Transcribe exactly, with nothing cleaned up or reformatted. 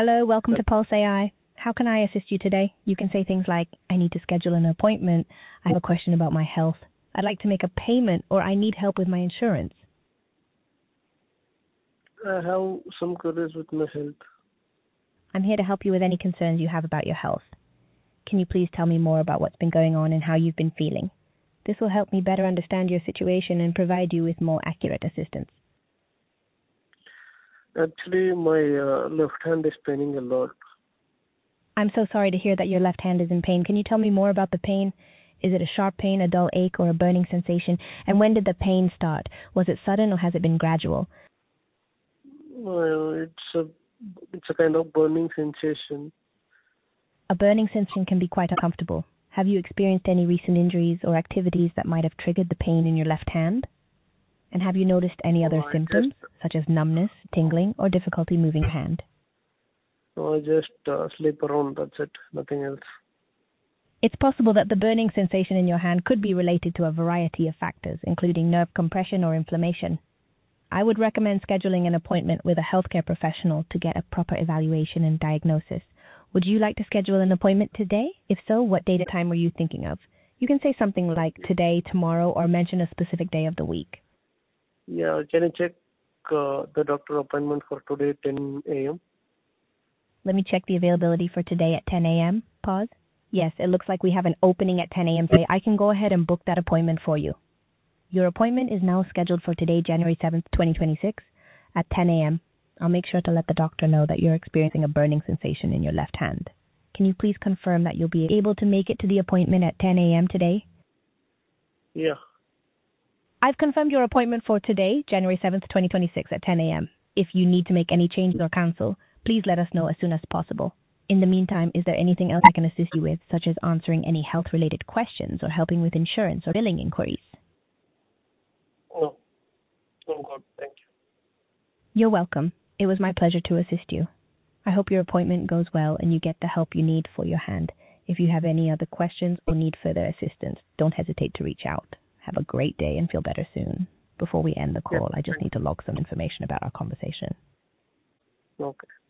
Hello, welcome to Pulse A I. How can I assist you today? You can say things like, I need to schedule an appointment, I have a question about my health, I'd like to make a payment, or I need help with my insurance. I have some queries with my health. I'm here to help you with any concerns you have about your health. Can you please tell me more about what's been going on and how you've been feeling? This will help me better understand your situation and provide you with more accurate assistance. Actually, my uh, left hand is paining a lot. I'm so sorry to hear that your left hand is in pain. Can you tell me more about the pain? Is it a sharp pain, a dull ache, or a burning sensation? And when did the pain start? Was it sudden or has it been gradual? Well, it's a it's a kind of burning sensation. A burning sensation can be quite uncomfortable. Have you experienced any recent injuries or activities that might have triggered the pain in your left hand? And have you noticed any other Oh, I symptoms, just, such as numbness, tingling, or difficulty moving your hand? no, I just uh, sleep around, that's it, nothing else. It's possible that the burning sensation in your hand could be related to a variety of factors, including nerve compression or inflammation. I would recommend scheduling an appointment with a healthcare professional to get a proper evaluation and diagnosis. Would you like to schedule an appointment today? If so, what date and time were you thinking of? You can say something like today, tomorrow, or mention a specific day of the week. Yeah, can you check uh, the doctor appointment for today, ten a.m.? Let me check the availability for today at ten a.m. Pause. Yes, it looks like we have an opening at ten a.m. today. I can go ahead and book that appointment for you. Your appointment is now scheduled for today, January seventh, twenty twenty-six, at ten a.m. I'll make sure to let the doctor know that you're experiencing a burning sensation in your left hand. Can you please confirm that you'll be able to make it to the appointment at ten a.m. today? Yeah. I've confirmed your appointment for today, January seventh, twenty twenty-six, at ten a.m. If you need to make any changes or cancel, please let us know as soon as possible. In the meantime, is there anything else I can assist you with, such as answering any health-related questions or helping with insurance or billing inquiries? No. Oh, God, thank you. You're welcome. It was my pleasure to assist you. I hope your appointment goes well and you get the help you need for your hand. If you have any other questions or need further assistance, don't hesitate to reach out. Have a great day and feel better soon. Before we end the call, Yeah, I just need to log some information about our conversation. okay.